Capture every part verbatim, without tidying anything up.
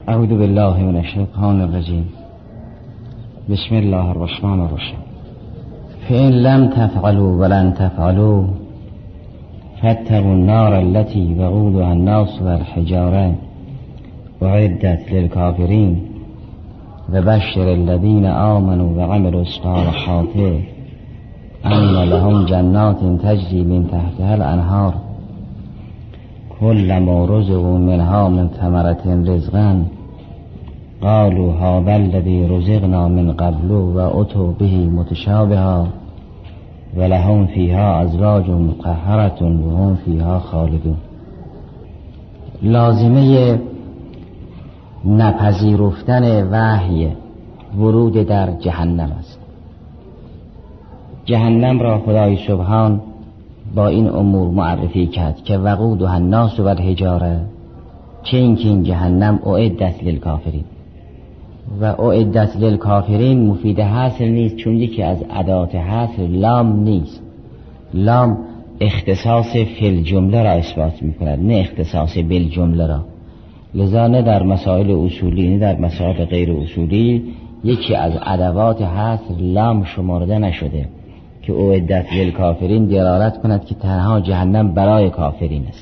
اعوذ بالله من الشیطان الرجیم. بسم الله الرحمن الرحیم. فإن لم تفعلوا ولن تفعلوا فاتقوا النار التي وقودها الناس والحجارة أعدت للكافرين وبشر الذين آمنوا وعملوا الصالحات أن لهم جنات تجري من تحتها الأنهار كلما رزقوا منها من ثمرة رزقا قالوا هذا الذي رزقنا من قبل وأتوا به متشابها ولهم فيها أزواج مطهرة وهم فيها خالدون. لازمه نپذیرفتن وحی ورود در جهنم است. جهنم را خدای سبحان با این امور معرفی کرد که وقودها الناس والحجاره، چه اینکه این جهنم اعدت للکافرین و اعدت للکافرین مفید حصر نیست، چون یکی از ادوات حصر لام نیست. لام اختصاص فی الجمله را اثبات می کند، نه اختصاص بالجمله را. لذا نه در مسائل اصولی نه در مسائل غیر اصولی یکی از ادوات حصر لام شمارده نشده که اعدت للکافرین دلالت کند که تنها جهنم برای کافرین است.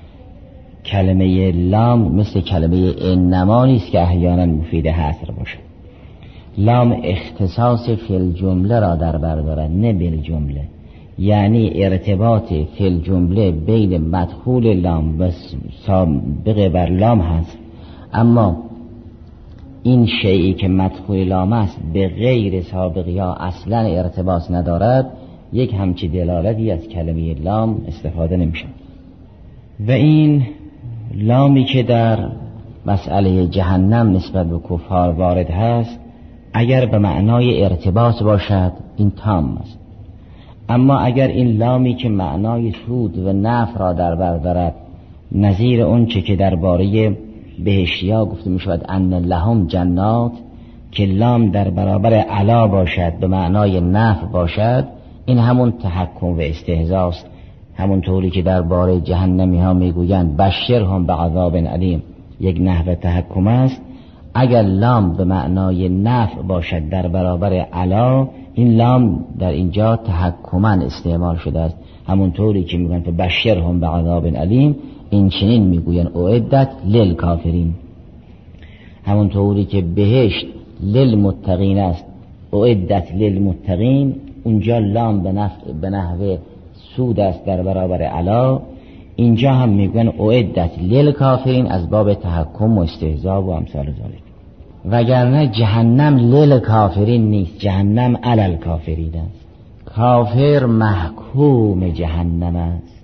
کلمه لام مثل کلمه انما نیست که احیانا مفید حصر باشد. لام اختصاص فی الجمله را در بر دارد، نه بالجمله. یعنی ارتباط فی الجمله بین مدخول لام و سابق بر لام هست، اما این شیئی که مدخول لام است به غیر سابق یا اصلا ارتباط ندارد، یک همچی دلالتی از کلمه لام استفاده نمیشه. و این لامی که در مسئله جهنم نسبت به کفار وارد هست، اگر به معنای ارتباط باشد این تام است، اما اگر این لامی که معنای سود و نفع را در بر دارد، نظیر اون چه که درباره بهشتیا گفته می شود ان لهم جنات، که لام در برابر علا باشد به معنای نفع باشد، این همون تحکم و استهزاست. همون طوری که درباره جهنمی ها می گویند بشرهم بعذاب علیم، یک نحو تحکم است. اگر لام به معنای نفع باشد در برابر علا، این لام در اینجا تحکما استعمال شده است. همون طوری که میگن بشرهم بعذاب علیم، این چنین میگوین اعدت للکافرین. همون طوری که بهشت للمتقین است، اعدت للمتقین، اونجا لام به نفع به نحو سود است در برابر علا. اینجا هم میگن اعدت للکافرین از باب تحکم و استهزاء و امثال ذالک. وگرنه جهنم للکافرین نیست، جهنم علی الکافرین است. کافر محکوم جهنم است.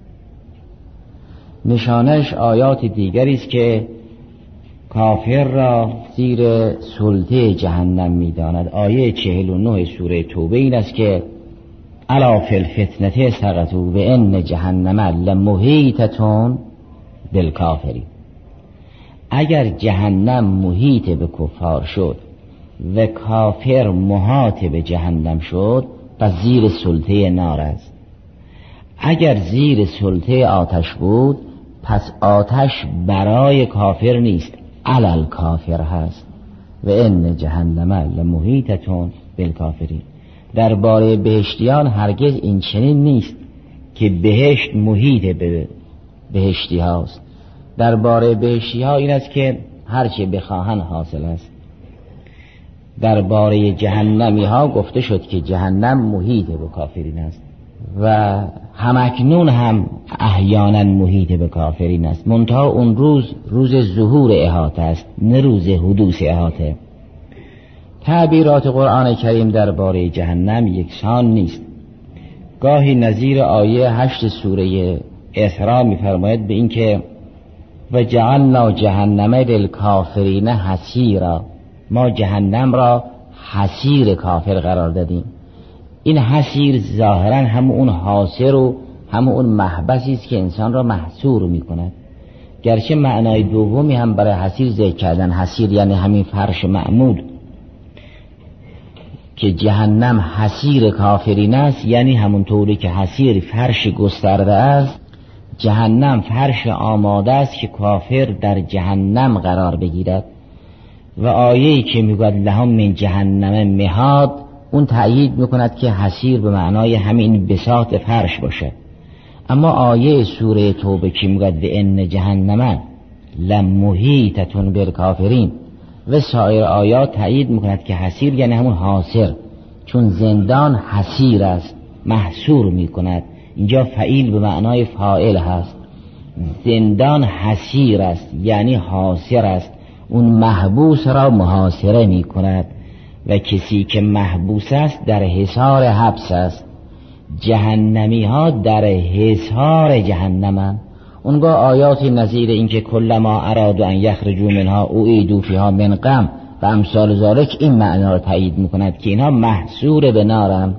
نشانش آیات دیگری است که کافر را زیر سلطه جهنم می‌داند. آیه چهل و نه سوره توبه این است که الا فی الفتنه سقطوا و ان جهنم لمحیطة بالکافرین. اگر جهنم محیط به کفار شد و کافر محاط به جهنم شد، پس زیر سلطه نار است. اگر زیر سلطه آتش بود، پس آتش برای کافر نیست، علی کافر هست. و ان جهنم لمحیطة بالکافرین. درباره بهشتیان هرگز این چنین نیست که بهشت محیط به بهشتی هاست. درباره بهشتی ها این است که هرچی بخواهن حاصل است. درباره جهنمی ها گفته شد که جهنم محیط به کافرین است و همکنون هم احیانا محیط به کافرین است، منتها اون روز روز ظهور احاطه است، نه روز حدوث احاطه. تعبیرات قرآن کریم درباره جهنم یکسان نیست. گاهی نظیر آیه هشت سوره اسراء می‌فرماید به این که و جعلنا جهنم للکافرین حصیرا، ما جهنم را حصیر کافر قرار دادیم. این حصیر ظاهرا هم اون حاصر و هم اون محبسی است که انسان را محصور می‌کند، گرچه معنای دومی هم برای حصیر ذکر کردن. حصیر یعنی همین فرش معمول که جهنم حصیر کافرین است، یعنی همون طوری که حصیر فرش گسترده است، جهنم فرش آماده است که کافر در جهنم قرار بگیرد. و آیه‌ای که میگوید لهم من جهنم مهاد، اون تأیید میکند که حسیر به معنای همین بساط فرش باشه. اما آیه سوره توبه که میگوید و ان جهنم لمحیطة بالکافرین و سایر آیات تأیید میکند که حسیر یعنی همون حاصر، چون زندان حسیر است، محصور میکند. اینجا فعیل به معنای فاعل هست. زندان حسیر است یعنی حاصر است، اون محبوس را محاصره میکند و کسی که محبوس است در حصار حبس است. جهنمی ها در حصار جهنمند. اونگاه آیاتی نظیر این که کلما ارادوا ان یخرجوا منها اعیدوا فیها من غم و امثال ذالک این معنا را تایید میکند که اینها محصور به نارند.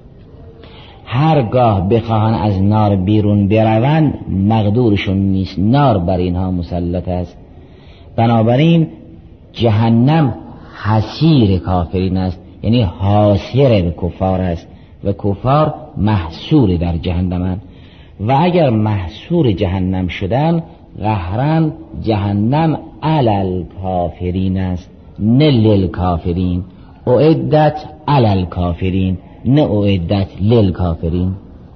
هرگاه بخواهند از نار بیرون بروند مقدورشون نیست، نار بر اینها مسلط است. بنابراین جهنم حسیر کافرین است، یعنی حاصر به کفار است و کفار محصور در جهنمند. و اگر محصور جهنم شدن قهرن جهنم علل کافرین است نه لیل کافرین، اعدت علل کافرین نه اعدت لیل کافرین.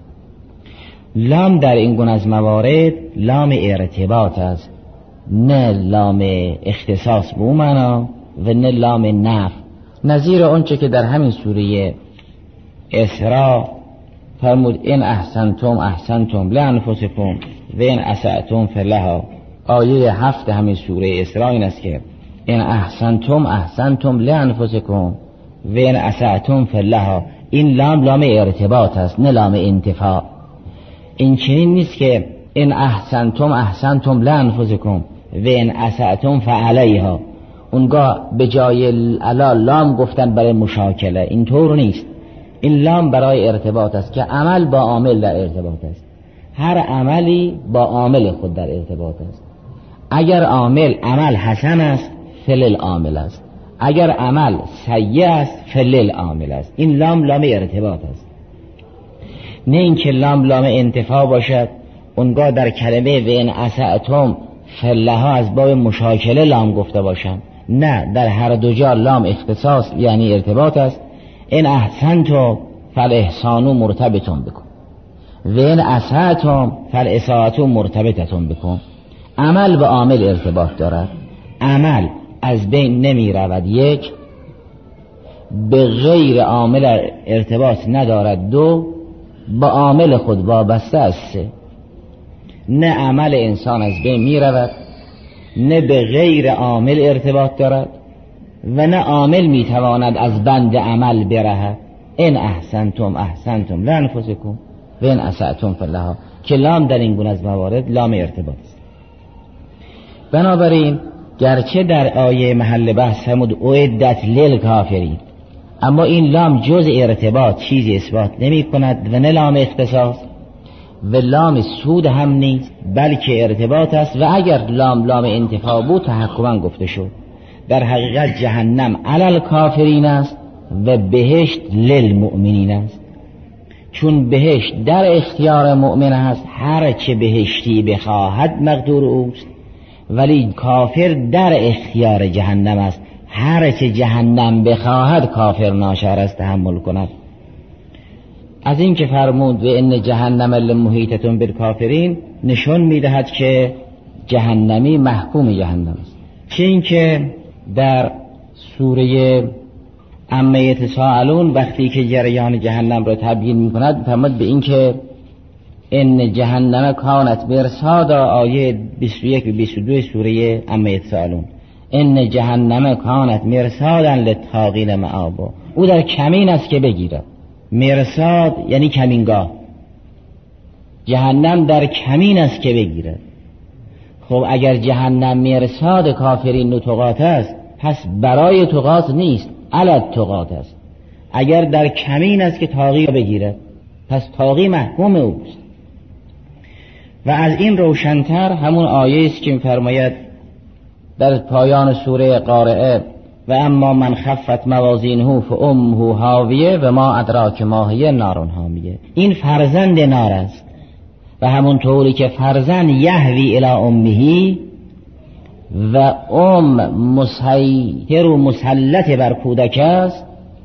لام در این گونه از موارد لام ارتباط است، نه لام اختصاص به اون معنا و نه لام نفی. نظیر آنچه که در همین سوره اسراء فرمود ان احسنتم احسنتم لانفسکم و ان اسأتم فلها. آیه هفت همین سوره اسراء این است که ان احسنتم احسنتم لانفسکم و ان اسأتم فلها. این لام لام ارتباط است نه لام انتفاع. این چنین نیست که ان احسنتم احسنتم لانفسکم و ان اسأتم فعلیها، اونگاه به جای الا لام گفتن برای مشاکله. اینطور نیست. این لام برای ارتباط است که عمل با عامل در ارتباط است. هر عملی با عامل خود در ارتباط است. اگر عامل عمل حسن است فلل عامل است، اگر عمل سیء است فلل عامل است. این لام لام ارتباط است، نه اینکه لام لام انتفاع باشد. اونگاه در کلمه و ان اسأتم فلها از باب مشاکله لام گفته باشم. نه، در هر دو جا لام اختصاص یعنی ارتباط است. ان احسنتم فالاحسان مرتبط بکن و ان اسأتم فالاساءة مرتبطة بکن. عمل به عامل ارتباط دارد. عمل از بین نمی رود. یک، به غیر عامل ارتباط ندارد. دو، با عامل خود وابسته است. سه، نه عمل انسان از بین می رود، نه به غیر عامل ارتباط دارد و نه عامل می تواند از بند عمل برهد. ان احسنتم احسنتم لانفسکم و ان اسأتم فلها، که لام در این گونه از موارد لام ارتباط است. بنابراین گرچه در آیه محل بحث همود اعدت للکافرین، اما این لام جز ارتباط چیزی اثبات نمی کند و نه لام اختصاص و لام سود هم نیست، بلکه ارتباط است. و اگر لام لام انتفاع بود تحکما گفته شد. در حقیقت جهنم علل کافرین است و بهشت للمؤمنین است، چون بهشت در اختیار مؤمن است، هر چه بهشتی بخواهد مقدور اوست، ولی کافر در اختیار جهنم است، هر چه جهنم بخواهد کافر ناچار است تحمل کند. از این که فرمود و ان جهنم لمحیطة بالکافرین نشون میدهد که جهنمی محکوم جهنم است. چه این که در سوره عما یتساءلون وقتی که جریان جهنم را تبیین میکند فرمود به این که ان جهنم کانت مرصادا، آیه بیست و یک و بیست و دو سوره عما یتساءلون. ان جهنم کانت مرصادا للطاغین مآبا. او در کمین است که بگیرد. مرصاد یعنی کمینگاه. جهنم در کمین است که بگیرد. خب اگر جهنم مرصاد کافرین و طغات است، پس برای طغات نیست، علی طغات است. اگر در کمین است که طاغی بگیرد، پس طاغی محکوم اوست. و از این روشنتر همون آیه است که می‌فرماید در پایان سوره قارعه و اما من خفت موازینه فامه هاویه و ما ادراک ما هی نار حامیه. این فرزند نار است و همون طوری که فرزند یهوی الی امه، و ام مسیطر و مسلط بر کودک است،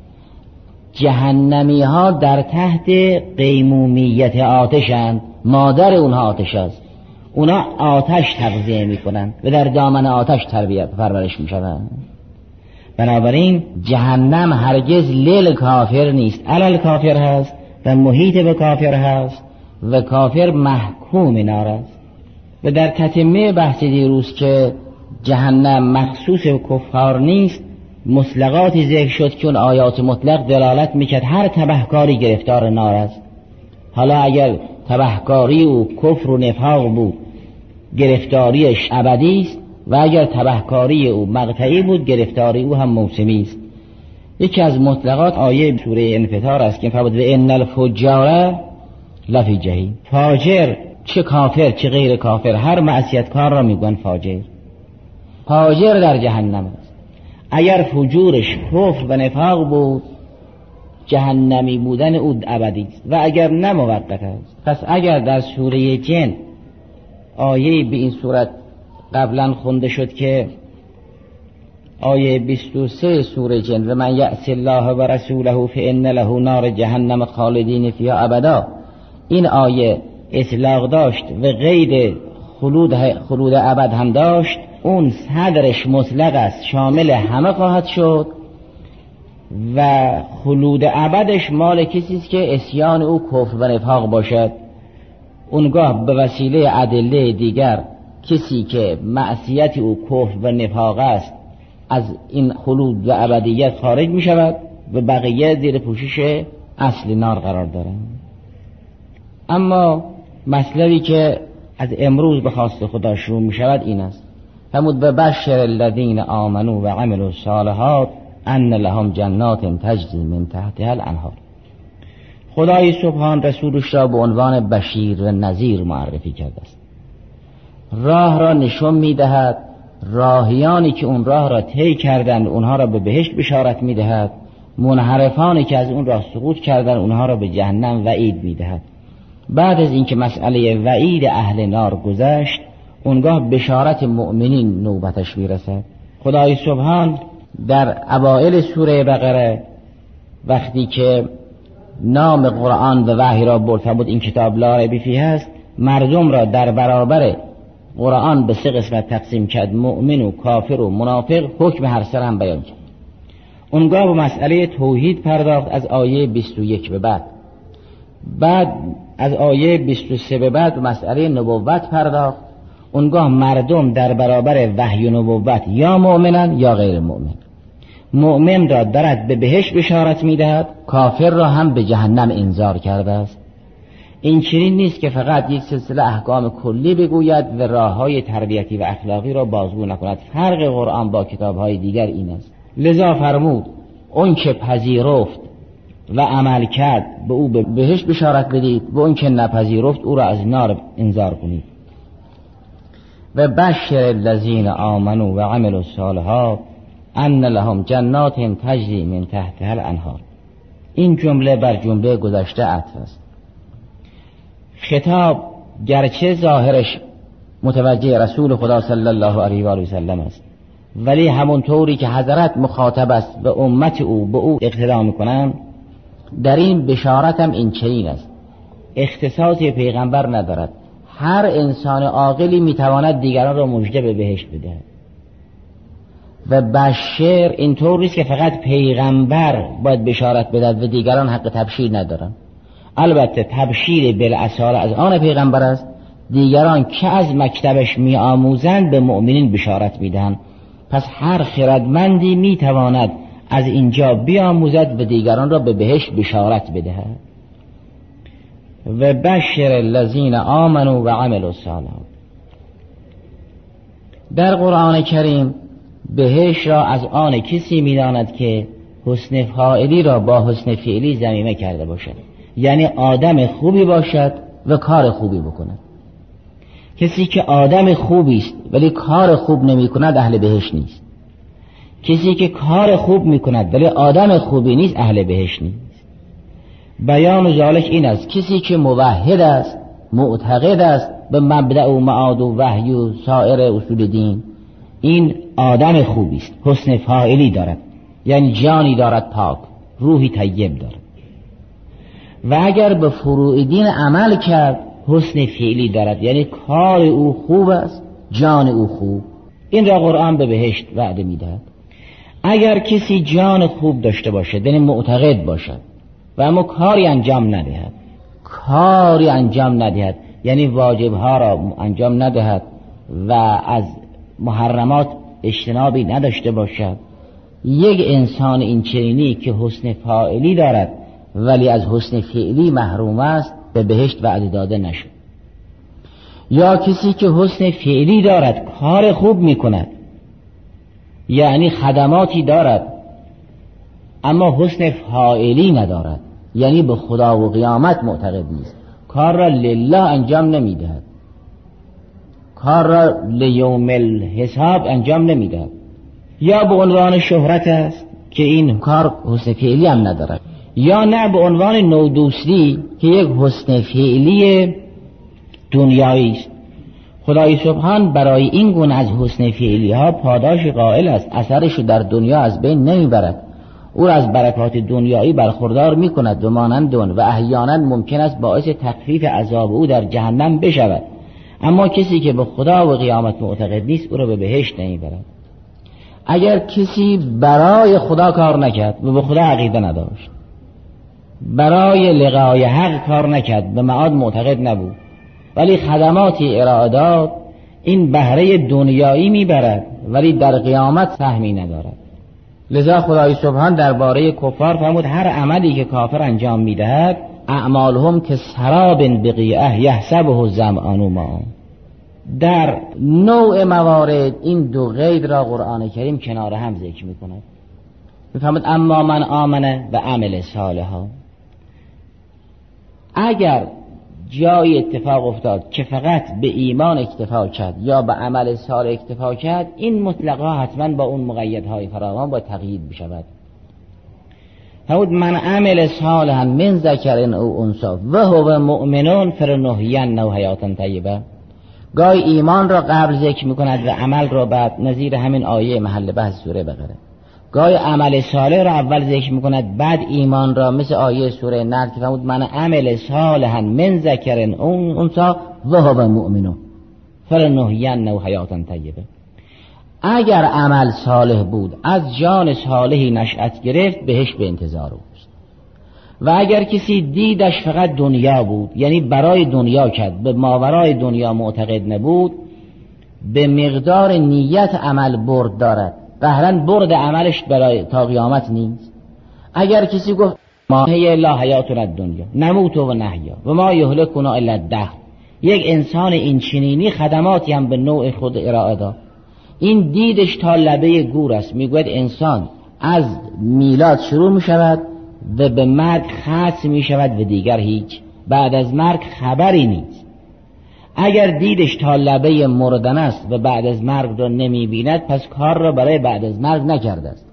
جهنمی ها در تحت قیمومیت آتشند، مادر اونها آتش است، اونا آتش تغذیه میکنند و در دامن آتش تربیت پرورش میشوند. بنابراین جهنم هرگز لیل کافر نیست، علل کافر هست و محیط به کافر هست و کافر محکوم نار است. و در تتمه بحث دیروز که جهنم مخصوص کفار نیست، مطلقاتی ذکر شد که اون آیات مطلق دلالت میکرد هر تبهکاری گرفتار نار است. حالا اگر تبهکاری و کفر و نفاق بود گرفتاریش ابدی است و اگر تبهکاری او مقطعی بود گرفتاری او هم موسمی است. یکی از مطلقات آیه سوره انفطار است که فرمود و ان الفجار لفی جهنم. فاجر چه کافر چه غیر کافر هر معصیت کار را میگن فاجر. فاجر در جهنم است. اگر فجورش کفر و نفاق بود جهنمی بودن او ابدی است و اگر نه موقت است. پس اگر در سوره جن آیه به این صورت قبلا خونده شد که آیه بیست و سه سوره جن و من یعص الله و رسوله فان له نار جهنم خالدین فیها ابدا، این آیه اطلاق داشت و قید خلود خلود ابد هم داشت، اون صدرش مطلق است، شامل همه خواهد شد و خلود ابدش مال کسی است که عصیان او کفر و نفاق باشد. اونگاه به وسیله ادله دیگر کسی که معصیت او کفر و نفاق است از این خلود و ابدیت خارج می شود و بقیه زیر پوشش اصل نار قرار دارند. اما مطلبی که از امروز به خواست خدا شروع می شود این است: فرمود ببشر الذین آمنوا و عملوا الصالحات ان لهم جنات تجری من تحتها الانهار. خدای سبحان رسولش را به عنوان بشیر و نذیر معرفی کرده است. راه را نشون می دهد، راهیانی که اون راه را طی کردند اونها را به بهشت بشارت می دهد، منحرفانی که از اون راه سقوط کردند اونها را به جهنم وعید می دهد. بعد از اینکه مسئله وعید اهل نار گذشت، اونگاه بشارت مؤمنین نوبتش می رسد. خدای سبحان در اوائل سوره بقره وقتی که نام قرآن و وحی را برد بود این کتاب لا ریب فیه است، مردم را در برابر قرآن به سه قسمت تقسیم کرد: مؤمن و کافر و منافق، حکم هر سر هم بیان کرد. اونگاه به مسئله توحید پرداخت از آیه بیست و یک به بعد. بعد از آیه بیست و سه به بعد به مسئله نبوت پرداخت. اونگاه مردم در برابر وحی و نبوت یا مؤمنن یا غیر مؤمن. مؤمن را دارد به بهشت بشارت میدهد، کافر را هم به جهنم انذار کرده است. این چنین نیست که فقط یک سلسله احکام کلی بگوید و راههای تربیتی و اخلاقی را بازگو نکند. فرق قرآن با کتابهای دیگر این است. لذا فرمود اون که پذیرفت و عمل کرد به او به بهشت بشارت بدید، و اون که نپذیرفت او را از نار انذار کنید. و بشر الذین آمنوا و عملوا الصالحات ان لهم جنات تجری من تحتها الانهار. این جمله بر جمله گذشته عطف است. خطاب گرچه ظاهرش متوجه رسول خدا صلی الله علیه و آله و سلم است، ولی همون طوری که حضرت مخاطب است به امت او به او اقتدا میکنند، در این بشارت هم این چنین است. اختصاص پیغمبر ندارد. هر انسان عاقلی میتواند دیگران را مژده به بهشت بدهد. و بشر اینطور نیست که فقط پیغمبر باید بشارت بدهد و دیگران حق تبشیر ندارند. البته تبشیر بالاصاله از آن پیغمبر است، دیگران که از مکتبش می آموزند به مؤمنین بشارت میدهند. پس هر خردمندی میتواند از اینجا بیاموزد و دیگران را به بهشت بشارت بدهد. و بشر الذین آمنوا و عملوا الصالحات. در قرآن کریم بهشت را از آن کسی میداند که حسن فاعلی را با حسن فعلی ضمیمه کرده باشد، یعنی آدم خوبی باشد و کار خوبی بکند. کسی که آدم خوبی است ولی کار خوب نمی کند اهل بهشت نیست. کسی که کار خوب می کند ولی آدم خوبی نیست اهل بهشت نیست. بیان ذالک این است: کسی که موحد است، معتقد است به مبدأ و معاد و وحی و سایر اصول دین، این آدم خوبی است، حسن فاعلی دارد، یعنی جانی دارد پاک، روحی طیب دارد. و اگر به فروع دین عمل کرد حسن فعلی دارد، یعنی کار او خوب است، جان او خوب. این را قرآن به بهشت وعده میدهد. اگر کسی جان خوب داشته باشد، دل معتقد باشد و اما کاری انجام ندهد، کاری انجام ندهد یعنی واجبها را انجام ندهد و از محرمات اجتنابی نداشته باشد، یک انسان این چنینی که حسن فاعلی دارد ولی از حسن فعلی محروم است، به بهشت وعده داده نشد. یا کسی که حسن فعلی دارد، کار خوب میکند، یعنی خدماتی دارد اما حسن فاعلی ندارد، یعنی به خدا و قیامت معتقد نیست، کار را لله انجام نمیدهد، کار را لیوم الحساب انجام نمیدهد. یا به عنوان شهرت است که این کار حسن فعلی هم ندارد، یا نه به عنوان نودوستی که یک حسن فعلی دنیایی است. خدای سبحان برای این گونه از حسن فعلی ها پاداش قائل است، اثرش در دنیا از بین نمیبرد، او را از برکات دنیایی برخوردار میکند و مانند اون، و احیانا ممکن است باعث تخفیف عذاب او در جهنم بشود. اما کسی که به خدا و قیامت معتقد نیست او را به بهشت نمیبرد. اگر کسی برای خدا کار نکرد و به خدا عقیده نداشت، برای لقای حق کار نکرد، به معاد معتقد نبود، ولی خدماتی ارائه داد، این بهره دنیایی میبرد ولی در قیامت سهمی ندارد. لذا خدای سبحان درباره کفار فرمود هر عملی که کافر انجام میدهد اعمالهم که سراب بقیعه یحسبه الظمآن ماء. در نوع موارد این دو قید را قرآن کریم کنار هم ذکر میکند. میفرمود اما من آمنه و عمل صالحا. اگر جای اتفاق افتاد که فقط به ایمان اکتفا کرد یا به عمل صالح اکتفا کرد، این مطلقا حتما با اون مقیدهای فراوان با تقیید بشود. فرمود من عمل صالحا من ذکر او انثی و هو مؤمن فلنحینه حیاتا طیبه. گاهی ایمان را قبل ذکر میکند و عمل را بعد، نظیر همین آیه محل بحث سوره بقره. گاهی عمل صالح را اول ذکر میکند بعد ایمان را، مثل آیه سوره نحل که فرمود من عمل صالحا من ذکر اون انثی و هو مؤمن فلنحینه حیاتا طیبه. اگر عمل صالح بود، از جان صالحی نشأت گرفت، بهش به انتظار اوست. و اگر کسی دیدش فقط دنیا بود، یعنی برای دنیا کرد، به ماورای دنیا معتقد نبود، به مقدار نیت عمل برد دارد، قهرن برد عملش برای تا قیامت نیست. اگر کسی گفت ما هی لا حیاتنا الدنیا نموت و نحیا و ما یهلکنا الا الدهر، یک انسان این چنینی خدماتی هم به نوع خود ارائه داد، این دیدش تا لبه گور است. میگوید انسان از میلاد شروع می شود و به مرگ ختم می شود و دیگر هیچ، بعد از مرگ خبری نیست. اگر دیدش تا لبه مردن است و بعد از مرگ را نمی بیند، پس کار را برای بعد از مرگ نکرده است.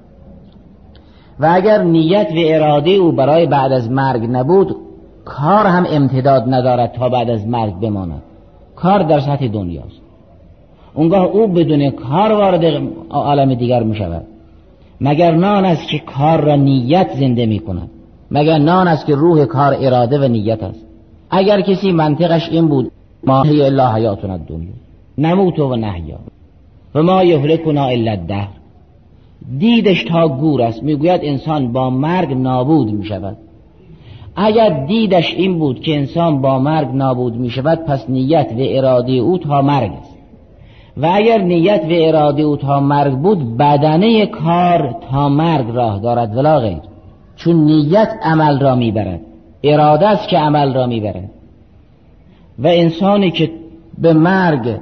و اگر نیت و اراده او برای بعد از مرگ نبود، کار هم امتداد ندارد تا بعد از مرگ بماند، کار در سطح دنیاست. اونگاه او بدون کار وارد عالم دیگر می شود. مگر نان است که کار را نیت زنده می کند؟ مگر نان است که روح کار اراده و نیت است؟ اگر کسی منطقش این بود ما هی الا حیاتنا الدنیا نموت و نحیا و ما یهلکنا الا الدهر، دیدش تا گور است، میگوید انسان با مرگ نابود می شود. اگر دیدش این بود که انسان با مرگ نابود می شود، پس نیت و اراده او تا مرگ است. و اگر نیت و اراده او تا مرگ بود، بدنه کار تا مرگ راه دارد ولا غیر، چون نیت عمل را میبرد، اراده است که عمل را میبرد. و انسانی که به مرگ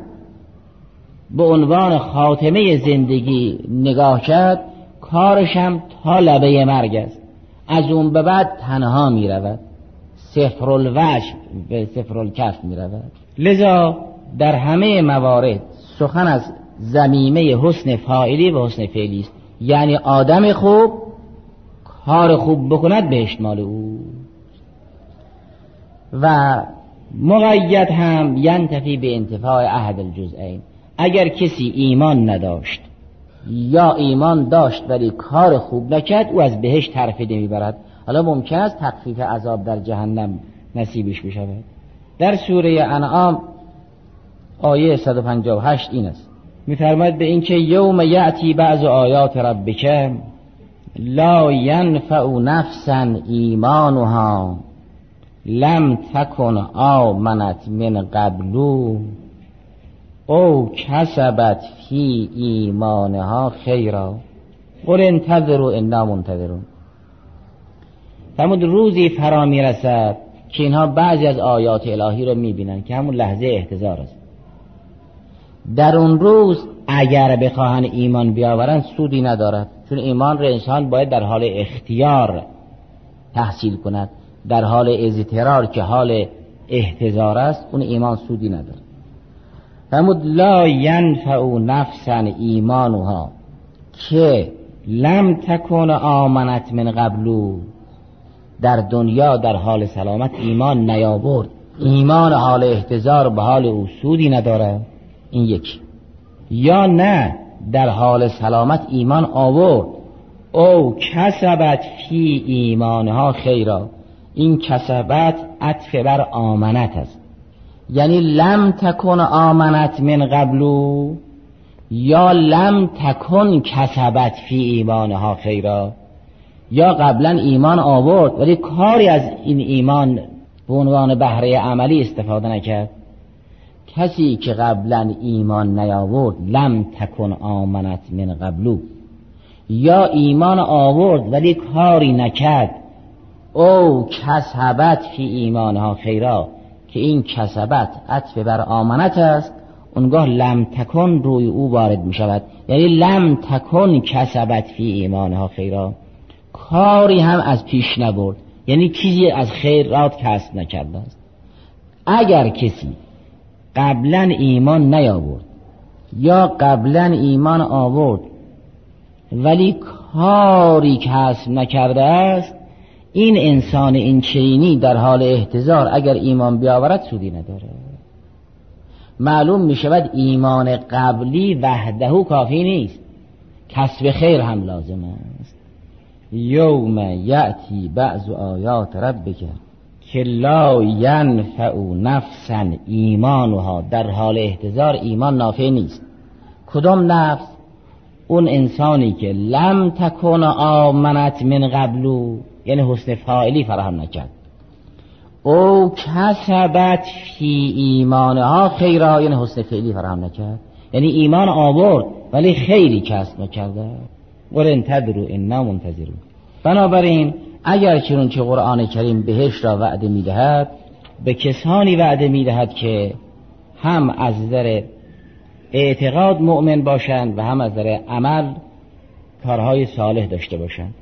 به عنوان خاتمه زندگی نگاه کرد، کارش هم تا لبه مرگ است، از اون به بعد تنها می رود، صفر الوجه به صفر الکف می رود. لذا در همه موارد سخن از ضمیمه حسن فاعلی و حسن فعلی است، یعنی آدم خوب کار خوب بکند بهشت مال او. و مقید هم ینتفی به انتفاع احد الجزئین، اگر کسی ایمان نداشت یا ایمان داشت ولی کار خوب نکرد، او از بهشت طرفی نمیبرد. حالا ممکن است تخفیف عذاب در جهنم نصیبش بشود. در سوره انعام آیه صد و پنجاه و هشت این است، می‌فرماید به این که یوم یأتی بعض آیات ربک لا ینفع نفسا ایمانها لم تکن آمنت من قبل او کسبت فی ایمانها خیرا قل انتظروا انا منتظرون. فرمود روزی فرا میرسد که اینها بعضی از آیات الهی رو میبینن که همون لحظه احتضار است. در اون روز اگر بخواهن ایمان بیاورن سودی ندارد، چون ایمان را انسان باید در حال اختیار تحصیل کند. در حال اضطرار که حال احتضار است اون ایمان سودی ندارد. فرمود لا ینفع نفسا ایمانها که لم تکن آمنت من قبلو، در دنیا در حال سلامت ایمان نیاورد، ایمان حال احتضار به حال او سودی نداره. این یکی. یا نه در حال سلامت ایمان آورد، او کسبت فی ایمانها خیرا، این کسبت عطف بر آمنت است، یعنی لم تکن آمنت من قبلو یا لم تکن کسبت فی ایمانها خیرا، یا قبلا ایمان آورد ولی کاری از این ایمان به عنوان بهره عملی استفاده نکرد. کسی که قبلا ایمان نیاورد لم تکن آمنت من قبلو، یا ایمان آورد ولی کاری نکرد، او کسبت فی ایمانها خیرا، که این کسبت عطف بر آمنت است، اونگاه لم تکن روی او وارد می شود، یعنی لم تکن کسبت فی ایمانها خیرا، کاری هم از پیش نبرد، یعنی چیزی از خیرات کسب نکرده است. اگر کسی قبلا ایمان نیاورد یا قبلا ایمان آورد ولی کاری کسب نکرده است، این انسان این چینی در حال احتضار اگر ایمان بیاورد سودی نداره. معلوم می شود ایمان قبلی وحده کافی نیست، کسب خیر هم لازم است. یوم یأتی بعض آیات ربک که لا ینفع نفسا ایمانها، در حال احتضار ایمان نافع نیست. کدام نفس؟ اون انسانی که لم تکن آمنت من قبلو، یعنی حسن فاعلی فراهم نکرد، او کسبت فی ایمانها خیرا، یعنی حسن فعلی فراهم نکرد، یعنی ایمان آورد ولی خیری کسب نکرده. قل انتظروا انا منتظرون. بنابراین اگر چنانچه قرآن کریم بهشت را وعده میدهد، به کسانی وعده میدهد که هم از نظر اعتقاد مؤمن باشند و هم از نظر عمل کارهای صالح داشته باشند.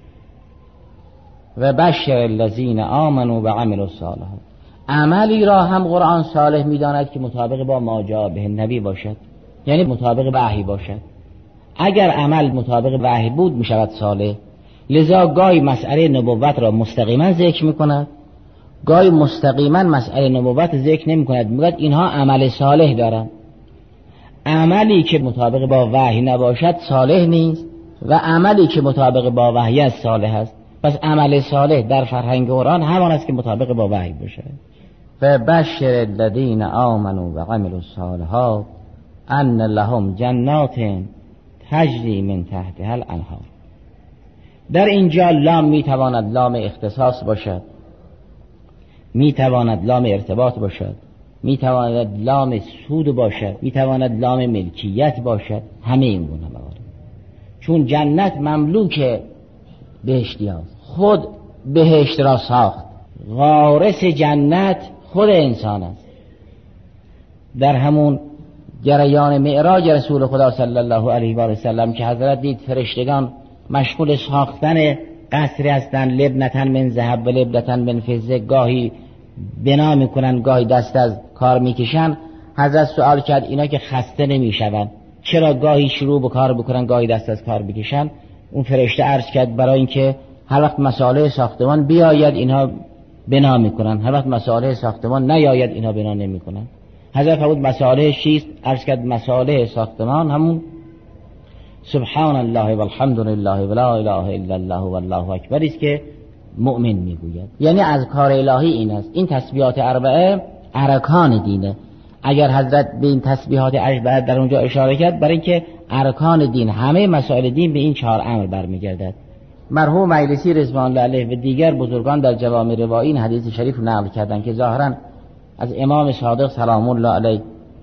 و بشر الذین آمنوا و عملوا الصالحات، عملی را هم قرآن صالح میداند که مطابق با ما جاء به النبی باشد، یعنی مطابق وحی باشد. اگر عمل مطابق وحی بود میشود صالح. لذا گاهی مسئله نبوت را مستقیما ذکر میکند، گاهی مستقیما مسئله نبوت ذکر نمیکند، میگوید اینها عمل صالح دارند. عملی که مطابق با وحی نباشد صالح نیست و عملی که مطابق با وحی است صالح است. پس عمل صالح در فرهنگ قرآن همان است که مطابق با وحی باشد. و بشر الذین آمنوا و عملوا الصالحات ان لهم جنات تجری من تحتها الانهار. در اینجا لام میتواند لام اختصاص باشد، میتواند لام ارتباط باشد، میتواند لام سود باشد، میتواند لام ملکیت باشد، همه این گونه موارد. چون جنت مملوک بهشتی هاست، خود بهشت را ساخت، وارث جنت خود انسان است. در همون جریان معراج رسول خدا صلی الله علیه و سلم که حضرت دید فرشتگان مشغول ساختن قصری هستند، لبنتن من ذهب و لبنتن من فضه، گاهی بنا میکنن گاهی دست از کار میکشن. حضرت سوال کرد اینا که خسته نمیشون چرا گاهی شروع به کار بکنن گاهی دست از کار بکشن؟ اون فرشته عرض کرد برای اینکه هر وقت مسائل ساختمان بیاید اینها بنا میکنن، هر وقت مسائل ساختمان نیاید اینها بنا نمیکنن. حضرت فرمود مصالح شیست؟ عرض کرد مصالح ساختمان همون سبحان الله والحمد لله ولا اله الا الله والله اکبر است که مؤمن میگوید. یعنی از کار الهی این است. این تسبیحات اربعه ارکان دینه. اگر حضرت به این تسبیحات اربعه در اونجا اشاره کرد برای اینکه ارکان دین، همه مسائل دین به این چهار امر برمیگردد. مرحوم مجلسی رضوان الله علیه و دیگر بزرگان در جوامع روایی این حدیث شریف رو نقل کردند که ظاهرا از امام صادق سلام الله علیه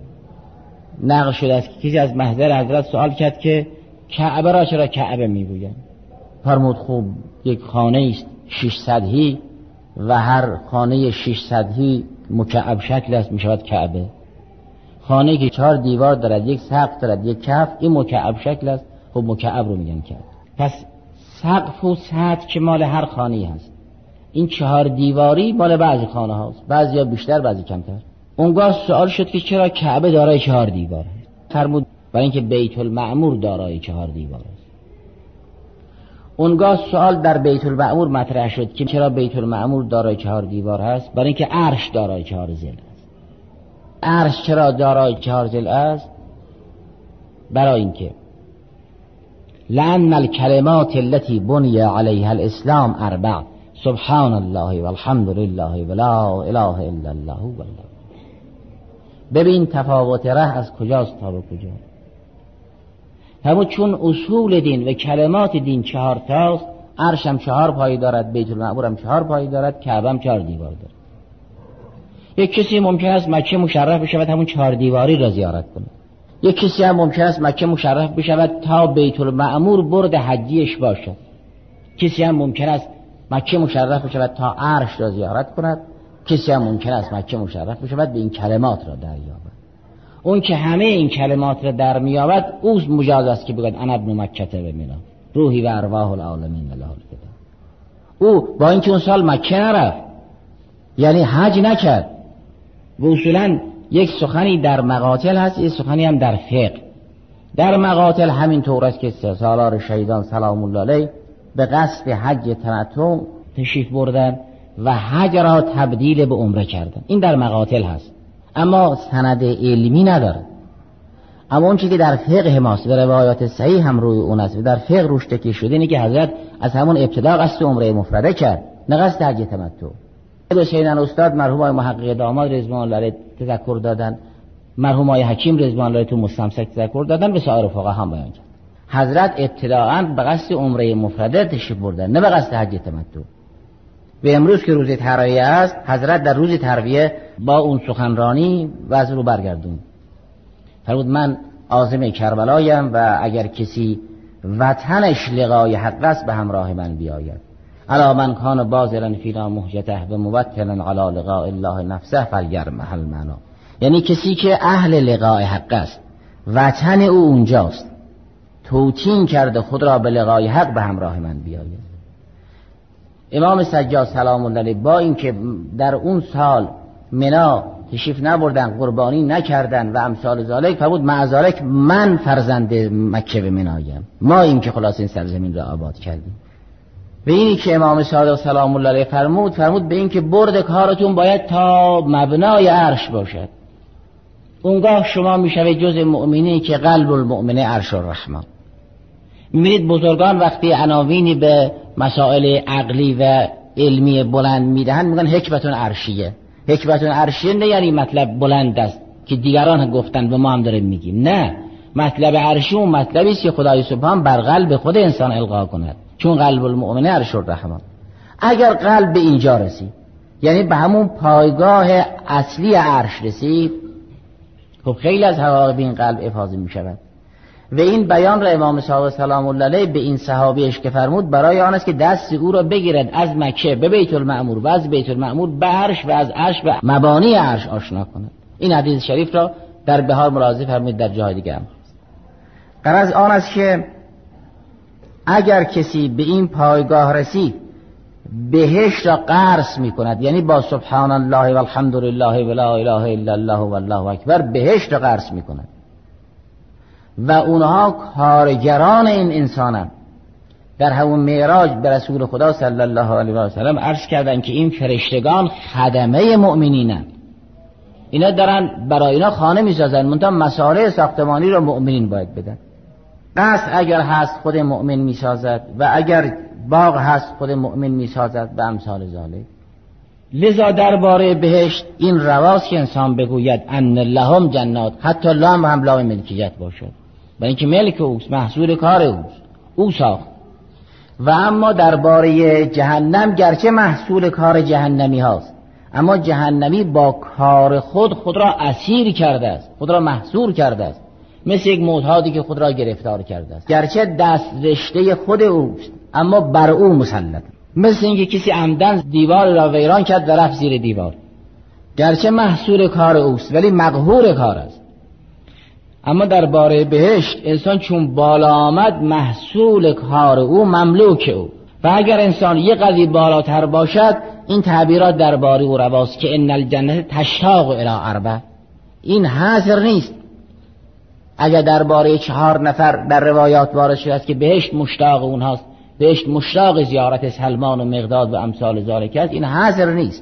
نقل شده است که کسی از محضر حضرت سوال کرد که کعبه را چرا کعبه میگویند؟ فرمود خوب یک خانه است ششصدی و هر خانه ششصدی مکعب شکل است، میشود کعبه. خانه که چهار دیوار دارد، یک سقف دارد، یک کف، این مکعب شکل است. خب مکعب رو میگن کعبه. پس سقف و سطح که مال هر خانه هست، این چهار دیواری مال بعضی خانه هاست، بعضی ها بیشتر بعضی کمتر. اونگاه سوال شد که چرا کعبه دارای چهار دیوار هست؟ فرمود برای اینکه بیت المعمور دارای چهار دیوار است. اونگاه سوال در بیت المعمور مطرح شد که چرا بیت المعمور دارای چهار دیوار هست؟ برای اینکه عرش دارای چهار ضلع است. عرش چرا دارای چهار ضلع است؟ برای اینکه لأن الکلمات التي بني عليها الاسلام اربع سبحان الله والحمد لله ولا اله الا الله والله. ببین تفاوت ره از کجاست تا به کجا. همون چون اصول دین و کلمات دین چهار تاست، عرش هم چهار پای دارد، بیت المعمور هم چهار پای دارد، کعبه هم چهار دیوار دارد. یک کسی ممکن است مکه مشرف بشود همون چهار دیواری را زیارت کنه. یک کسی هم ممکن است مکه مشرف بشود تا بیت المعمور برد حجیش باشد. کسی هم ممکن است مکه مشرف بشود تا عرش را زیارت کند. کسی هم ممکن است مکه مشرف بشود به این کلمات را دریابد. اون که همه این کلمات را در میابد او مجاز است که بگوید انا ابن مکه و مینا روحی و ارواح العالمین الله کده. او با اینکه اون سال مکه نرفت، یعنی حج نکرد، و اصولا یک سخنی در مقاتل هست، یک سخنی هم در فقه. در مقاتل همین طور است که سالار شهیدان سلام الله علیه به قصد حج تمتع تشریف بردن و حج را تبدیل به عمره کردن. این در مقاتل هست، اما سند علمی نداره. اما اون چیزی که در فقه ماست و روایات صحیح هم روی اون است و در فقه روش تکیه شده اینه که حضرت از همون ابتدا قصد عمره مفرده کرد، نه قصد حج تمتع. حسین استاد مرحوم آقای محقق داماد رضوان الله علیه تذکر دادن، مرحوم آقای حکیم رضوان الله علیه تو مستمسک تذکر دادن، به سایر فقها هم بیان کرد. حضرت ابتداءً به قصد عمره مفرده تشریف بردن، نه به قصد حج تمتع. و امروز که روز ترویه است، حضرت در روز ترویه با اون سخنرانی وضع رو برگردون. فرمود من عازم کربلایم و اگر کسی وطنش لقای حق است به همراه من بیاید. الا من کان بازلا فینا مهجته و موطنا علی لقاء الله نفسه فلیرمح المنا. یعنی کسی که اهل لقاء حق است، وطن او اونجاست، توطین کرده خود را به لقای حق به همراه من بیاید. امام سجاد سلام الله علیه با اینکه در اون سال منا تشریف نبردن، قربانی نکردن و امثال ذالک، فرمود معذالک من فرزند مکه و منایم، ما این که خلاص این سرزمین را آباد کردیم. و اینی که امام صادق سلام الله علیه فرمود فرمود به این که برد کارتون باید تا مبنای عرش باشد. اونگاه شما میشوید جز مؤمنی که قلب المؤمنه عرش الرحمن. میبینید بزرگان وقتی عناوینی به مسائل عقلی و علمی بلند میدهن میگن حکمتون عرشیه. حکمتون عرشیه نه یعنی مطلب بلند است که دیگران گفتن و ما هم داریم میگیم، نه، مطلب عرشی اون مطلبی است که خدای سبحان بر قلب خود انسان القا کند، چون قلب المؤمنه عرش الرحمن. اگر قلب به اینجا رسید، یعنی به همون پایگاه اصلی عرش رسید، خب خیلی از حقایق این قلب افاضه می شود. و این بیان را امام صادق سلام الله علیه به این صحابیش که فرمود برای آن است که دست او را بگیرد از مکه به بیت المعمور و از بیت المعمور به عرش و از عرش به مبانی عرش آشنا کند. این حدیث شریف را در بهار ملاحظه فرمود، در جای دیگه هم. غرض آن است که اگر کسی به این پایگاه رسید بهشت را قرض می کند، یعنی با سبحان الله و الحمد لله و لا اله الا الله و الله اکبر بهشت را قرض می کند. و اونها کارگران این انسانن. در همون معراج به رسول خدا صلی الله علیه و سلم عرض کردن که این فرشتگان خدمه مؤمنینن. اینا دارن برای اینا خانه میسازن، منتها مصالح ساختمانی رو مؤمنین باید بدن. قصر اگر هست خود مؤمن میسازد و اگر باغ هست خود مؤمن میسازد و امثال ذالک. لذا درباره بهشت این رواست که انسان بگوید ان لهم جنات، حتی لام هم لام ملکیت باشد، و اینکه ملک اوست، محصول کار اوست، او ساخت. و اما درباره جهنم گرچه محصول کار جهنمی هاست، اما جهنمی با کار خود خود را اسیر کرده است، خود را محصور کرده است، مثل یک معتادی که خود را گرفتار کرده است. گرچه دست رشته خود اوست اما بر او مسلط، مثل اینکه کسی عمدن دیوار را ویران کرد و رفت زیر دیوار. گرچه محصول کار اوست ولی مقهور کار است. اما درباره بهشت انسان چون بالا آمد محصول کار او مملوک او، و اگر انسان یک قدری بالاتر باشد این تعبیرات درباره او رواست که ان الجنه تشتاق الی اربع. این حاضر نیست. اگر درباره چهار نفر در روایات وارد شده است که بهشت مشتاق اونهاست، بهشت مشتاق زیارت سلمان و مقداد و امثال ذالک است، این حاضر نیست.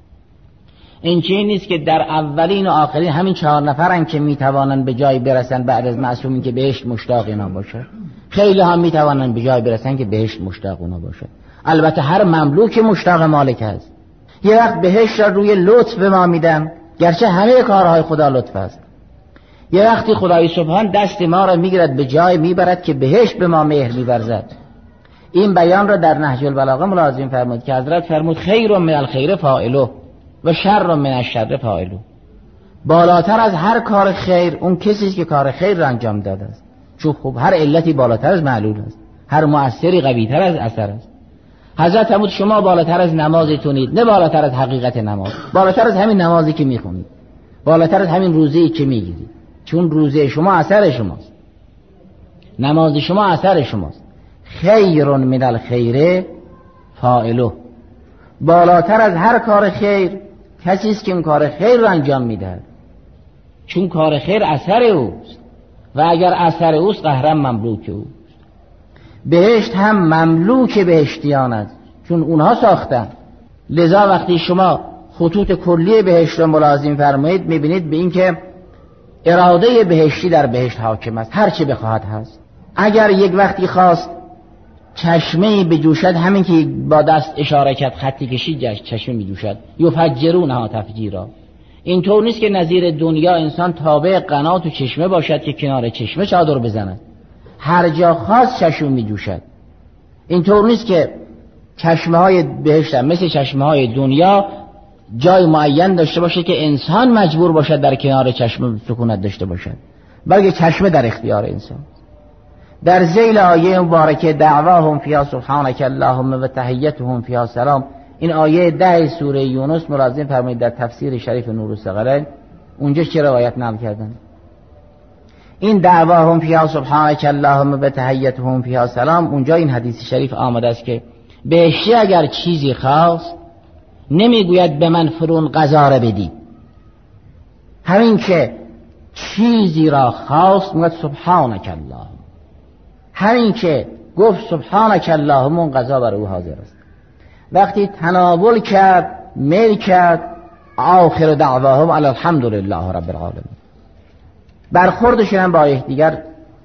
این چیزی نیست که در اولین و آخرین همین چهار نفرن که میتوانند به جای برسن بعد از معصومین که بهشت مشتاق اینا باشه. خیلی هم میتوانند به جای برسن که بهشت مشتاق اونا باشه. البته هر مملوک مشتاق مالک است. یه وقت بهشت را روی لطف به ما میدن، گرچه همه کارهای خدا لطف است. یه وقتی خدای سبحان دست ما را میگیرد به جای میبرد که بهشت به ما مهر می‌ورزد. این بیان را در نهج البلاغه ملازم فرمود که حضرت فرمود خیر من الخیر فاعله و شر من الشر فاعله. بالاتر از هر کار خیر اون کسی است که کار خیر را انجام داده است، چون خب هر علتی بالاتر از معلول است، هر مؤثری قوی‌تر از اثر است. حضرت فرمود شما بالاتر از نمازتونید، نه بالاتر از حقیقت نماز، بالاتر از همین نمازی که میخونید، بالاتر از همین روزه‌ای که میگیرید، چون روزه شما اثر شماست، نماز شما اثر شماست. خیر من الخیر فاعله. بالاتر از هر کار خیر کسی است که اون کار خیر رو انجام میده، چون کار خیر اثر اوست و اگر اثر اوست قهرا مملوک اوست. بهشت هم مملوک بهشتیان است چون اونها ساختن. لذا وقتی شما خطوط کلی بهشت رو ملازم فرمایید میبینید به این که اراده بهشتی در بهشت حاکم است، هر چه بخواهد هست. اگر یک وقتی خواست چشمه بجوشد، همین که با دست اشاره کرد خطی کشید چشمه میجوشد، یفجرونها تفجیرا. اینطور نیست که نظیر دنیا انسان تابع قنات و چشمه باشد که کنار چشمه چادر بزند، هر جا خواست چشمه میجوشد. اینطور نیست که چشمه های بهشت مثل چشمه های دنیا جای معین داشته باشه که انسان مجبور باشد در کنار چشمه سکونت داشته باشد، بلکه چشمه در اختیار انسان. در ذیل آیه مبارکه دعواهم فیها سبحانک اللهم و تحیتهم فیها سلام، این آیه ده سوره یونس ملازم فرمایید در تفسیر شریف نور الثقلین، اونجا چه روایت نقل کردن؟ این دعواهم فیها سبحانک اللهم و تحیتهم فیها سلام، اونجا این حدیث شریف آمده است که بهشتی اگر چیزی خواست نمیگوید به من فرون غذا را بدی، همین که چیزی را خواست میگوید سبحانک اللهم، همین که گفت سبحانک اللهم اون غذا بر او حاضر است. وقتی تناول کرد میل کرد آخر دعواهم الحمد لله رب العالمین. برخوردشون هم با یکدیگر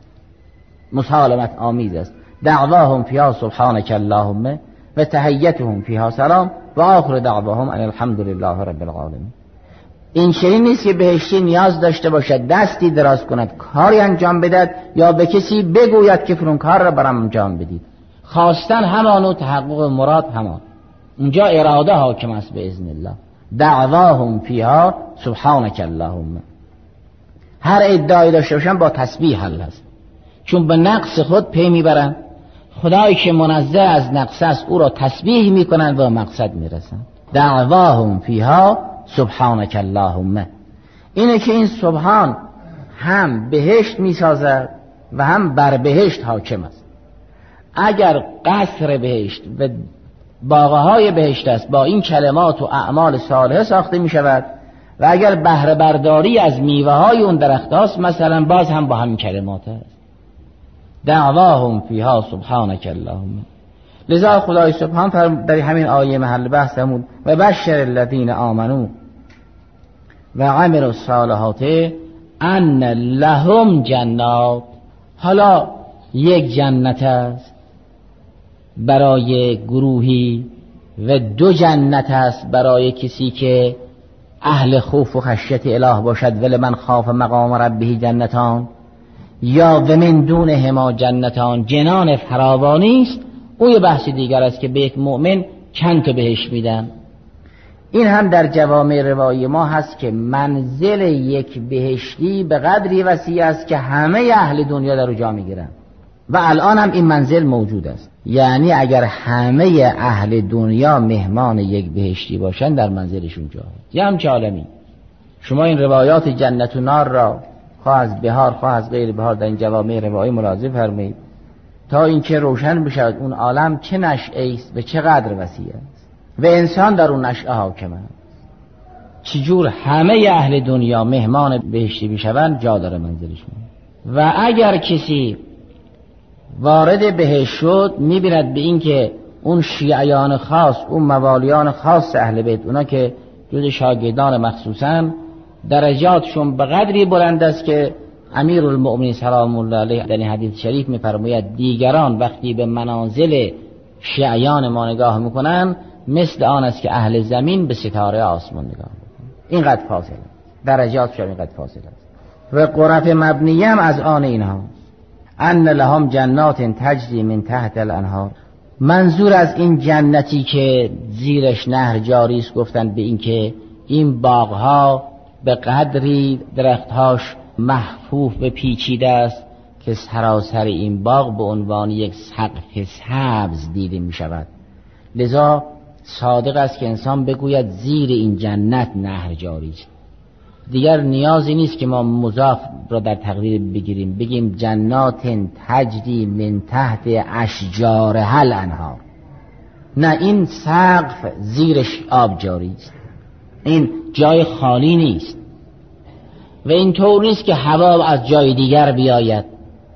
مسالمت آمیز است. دعواهم فیها سبحانک اللهم و تحیتهم فیها سلام و آخر دعواهم الحمد لله رب العالمین. این چنین نیست که بهشتی نیاز داشته باشد دستی دراز کند کاری انجام بدهد یا به کسی بگوید که فلان کار را برام انجام بدید. خواستن همان و تحقق مراد همان. اونجا اراده حاکم است باذن الله. دعواهم فیها سبحانک اللهم. هر ادعای داشته باشن با تسبیح حل است، چون به نقص خود پی میبرن. خدایی که منزه از نقص است او را تسبیح میکنند و مقصد میرسند. دعواهم فیها سبحانک اللهم. اینه که این سبحان هم بهشت میسازد و هم بر بهشت حاکم است. اگر قصر بهشت و باغهای بهشت است با این کلمات و اعمال صالحه ساخته می شود و اگر بهره برداری از میوه های اون درخت است مثلا باز هم با همین کلمات است. دعواهم فیها سبحانک اللهم. لذا خدای سبحان در همین آیه محل بحث همون و بشر الذین آمنو و عملوا الصالحات ان لهم جنات. حالا یک جنت است برای گروهی و دو جنت است برای کسی که اهل خوف و خشیت اله باشد. ولمن خاف مقام ربه جنتان، یا و من دونهما جنتان، جنان فراوانی است. او یه بحث دیگر است که به یک مؤمن چند تا بهش میدن. این هم در جوامع روایی ما هست که منزل یک بهشتی به قدری وسیع است که همه اهل دنیا در او جا میگیرن و الان هم این منزل موجود است. یعنی اگر همه اهل دنیا مهمان یک بهشتی باشن در منزلشون جا هست. یه همچه عالمی. شما این روایات جنت و نار را خواه از بهار خواه از غیر بهار در این جوامع روایی ملاحظه فرمایید تا اینکه روشن بشود اون عالم چه نشأه است و چقدر وسیع است و انسان در اون نشأه حاکم است. چجور همه اهل دنیا مهمان بهشتی بشوند جا داره منزلشون. و اگر کسی وارد بهشت شد میبیند به این که اون شیعیان خاص، اون موالیان خاص اهل بیت، اونا که جز شاگردان مخصوصا، درجاتشون به قدری بلند است که امیر المؤمنین سلام الله علیه در این حدیث شریف میفرماید دیگران وقتی به منازل شیعیان ما نگاه میکنن مثل آن است که اهل زمین به ستاره آسمان نگاه میکنن. اینقدر فاصله درجاتشون اینقدر فاصله است. و غرف مبنیه هم از آن اینها ان لهم جنات تجری من تحت الانهار. منظور از این جنتی که زیرش نهر جاری است گفتن به این که این باغها به قدری درختهاش محفوف و پیچیده است که سراسر این باغ به عنوان یک سقف سبز دیده می شود. لذا صادق است که انسان بگوید زیر این جنت نهر جاری است. دیگر نیازی نیست که ما مضاف را در تقدیر بگیریم بگیم جنات تجری من تحت اشجارها الانهار. نه، این سقف زیرش آب جاری است، این جای خالی نیست و این طور نیست که هوا از جای دیگر بیاید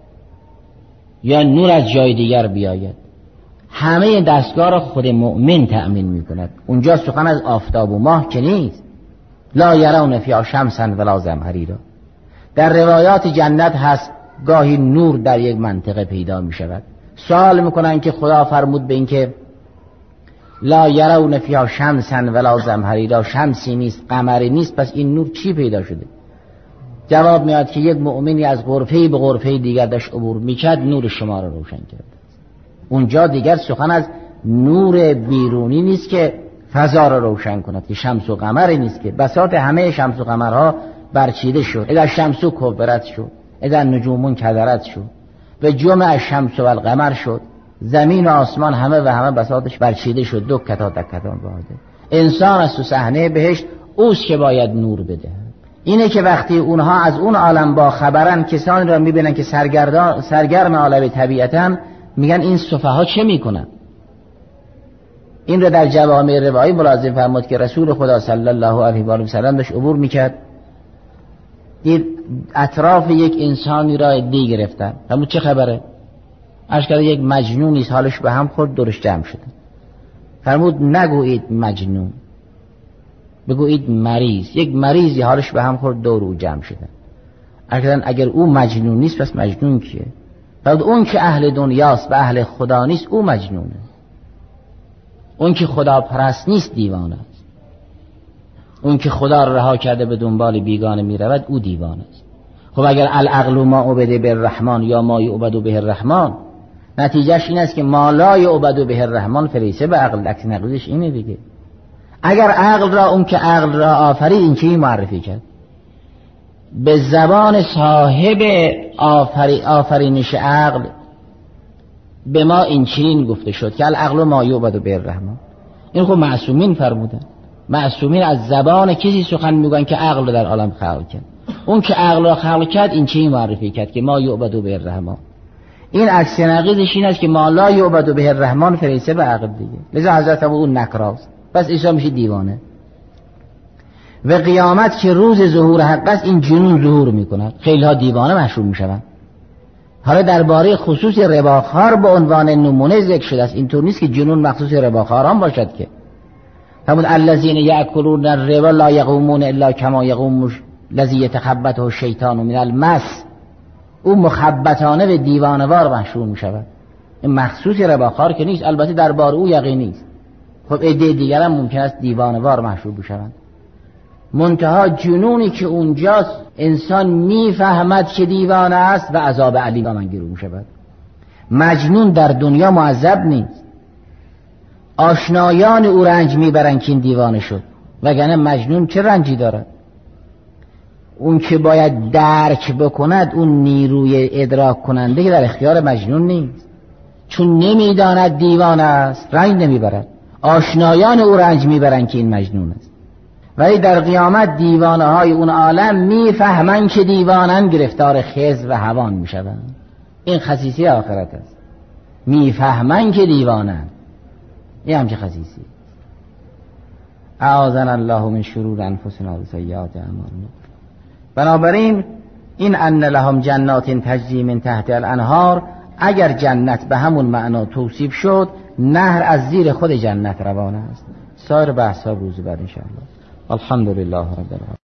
یا نور از جای دیگر بیاید. همه دستگاه را خود مؤمن تأمین می کند. اونجا سخن از آفتاب و ماه که نیست. لا یرون فیها شمسا ولا زمهریرا. در روایات جنت هست گاهی نور در یک منطقه پیدا می شود. سوال میکنن که خدا فرمود به این که لا یرون فیها شمسا ولا زمهریرا، شمسی نیست قمری نیست، پس این نور چی پیدا شده؟ جواب میاد که یک مؤمنی از غرفه‌ای به غرفه دیگر داشت عبور میکرد، نور شما را روشن کرد. اونجا دیگر سخن از نور بیرونی نیست که فضا را روشن کند، که شمس و قمری نیست که بساط همه شمس و قمرها برچیده شد. اذا شمس کبرت شد، اذا نجوم کدرت شد و جمع الشمس و القمر شد. زمین و آسمان همه و همه بساطش برچیده شد. دو کتا دکتان باده. انسان از تو صحنه بهشت اوست که باید نور بده. اینه که وقتی اونها از اون عالم با خبرن، کسانی را میبینن که سرگردان سرگرم عالم طبیعتن، میگن این سفها چه میکنن؟ این را در جوامع روایی ملاحظه فرمود که رسول خدا صلی الله علیه و آله و سلم داشت عبور میکرد، دید اطراف یک انسانی را دی گرفتن. فرمود چه خبره؟ اشکال یک مجنونی است، حالش به هم خورد، دورش جمع شده. فرمود نگویید مجنون، بگویید مریض. یک مریضی حالش به هم خورد، دور او جمع شده. اشکال اگر او مجنون نیست پس مجنون کیه؟ فرمود اون که اهل دنیاست و اهل خدا نیست او مجنونه. اون که خدا پرست نیست دیوانه است. اون که خدا را رها کرده به دنبال بیگانه می رود او دیوانه است. خب اگر العقل ما عبد به الرحمن یا ما یعبد به الرحمن، نتیجهش این است که ما لا یعبد به الرحمن فلیسه به عقل. عکس نقیضش اینه دیگه. اگر عقل را اون که عقل را آفرید این چی معرفی کرد؟ به زبان صاحب آفری آفرینش عقل به ما این چنین گفته شد که العقل ما یعبد به الرحمن. این خب معصومین فرمودن. معصومین از زبان کسی سخن میگن که عقل را در عالم خلق کرد. اون که عقل را خلق کرد این چی معرفی کرد که ما یعبد به الرحمن. این عکس نقیضش این است که ما لا یعبد به الرحمن فریسه به عقل دیگه. لذا حضرت ابو اون نکراست، پس عیسی میشه دیوانه. و قیامت که روز ظهور حق است این جنون ظهور میکند، خیلی ها دیوانه محسوب میشوند. حالا درباره خصوص رباخوار به عنوان نمونه ذکر شده است. اینطور نیست که جنون مخصوص رباخواران باشد که همون الذین یأکلون الربا لا یقومون الا کما یقوم الذی یتخبطه الشیطان من المس، او مخبطانه به دیوانه‌وار محشور می‌شود. این مخصوص رباخوار که نیست، البته دربار او یقینی است. خب عده دیگر هم ممکن است دیوانه‌وار محشور بشوند. منتها جنونی که اونجاست انسان میفهمد که دیوانه است و عذاب علیم منگیرو می‌شود. مجنون در دنیا معذب نیست، آشنایان او رنج میبرن که این دیوانه شد، وگرنه مجنون چه رنجی دارد؟ اون که باید درک بکند، اون نیروی ادراک کننده که در اختیار مجنون نیست، چون نمیداند دیوانه است رنج نمیبرد. آشنایان او رنج میبرن که این مجنون است، ولی در قیامت دیوانه های اون عالم میفهمن که دیوانن، گرفتار خز و هوان میشون. این خصیصی آخرت است، میفهمن که دیوانن. این هم که خصیصی. اعاذنا الله من شرور انفسنا و سیئات اعمالنا. بنابراین این ان لهم جنات تجری من تحت الانهار، اگر جنت به همون معنا توصیف شد، نهر از زیر خود جنت روانه است. سایر بحث ها روز بعد ان شاء الله. الحمدلله رب العالمین.